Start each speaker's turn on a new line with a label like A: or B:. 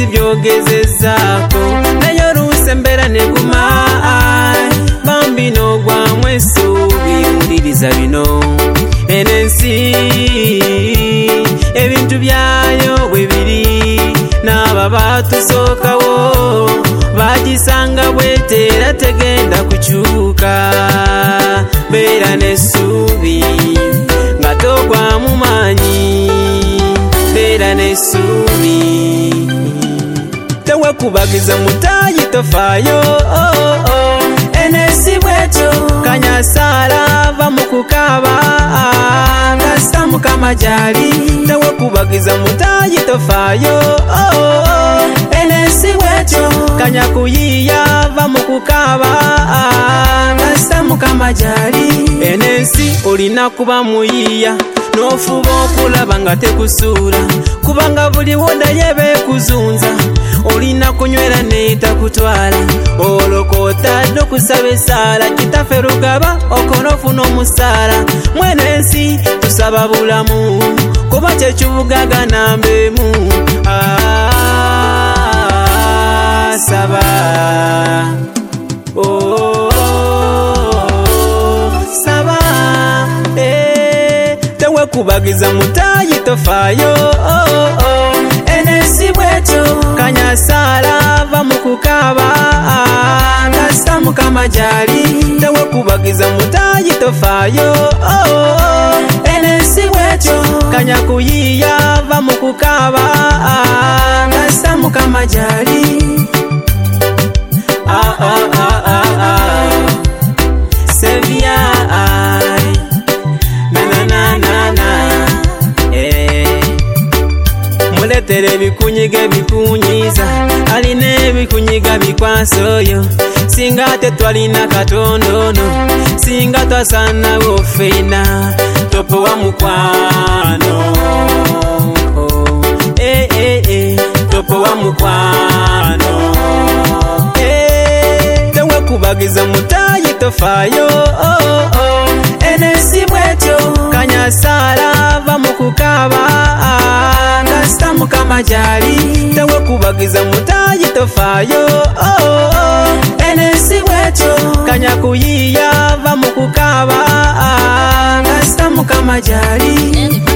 A: byogezezzaako naye oluusi embeera neguma bambi n'ogwamu essuubi wuliriza bino eno ensi ebintu byayo bwe biri n'abo baatusookawo bagisanga bwetera tegenda kukyuka beera n'essuubi nga togwamu maanyi beera n'essuubi tewekubagiza mutaayi tofaayo enesi bwetyo kanyasaala va mu kukaaba ngassa mukama gyali tewekubagiza mutaayi tofaayo enesi bwetyo kanyakuyiiya va mu kukaaba ngassa mukama gyali enesi olina kuba muyiiya n'ofuba okulaba nga tekusuula kubanga buli wodaye beekuzunza olina kunywera neetakutwala olokotadde okusaba essaala kitaffe Rugaba okola ofuna omusaala mweno ensi tusaba bulamu kuba kyekibugaga nambeemu saba saba tewekubagiza mutaayi tofaayo enesi bwetyo kanyasaala va mu kukaaba ngassa mukama gyali tewekubagiza mutaayi tofaayo enesi bwetyo kanyakuyiiya va mu kukaaba ngassa mukama gyali Sevia muletere ebikunyiga ebikunyiza alina ebikunyiga bikwasa oyo singa tetwalina katondono singa twasanawo ffeena topowa mukwano topowa mukwano tewekubagiza mutaayi tofaayo enesi bwetyo kanyasaala va mu kukaaba ngassa mukama gyali tewekubagiza mutaayi tofaayo enesi bwetyo kanyakuyiiya va mu kukaaba ngassa mukama gyali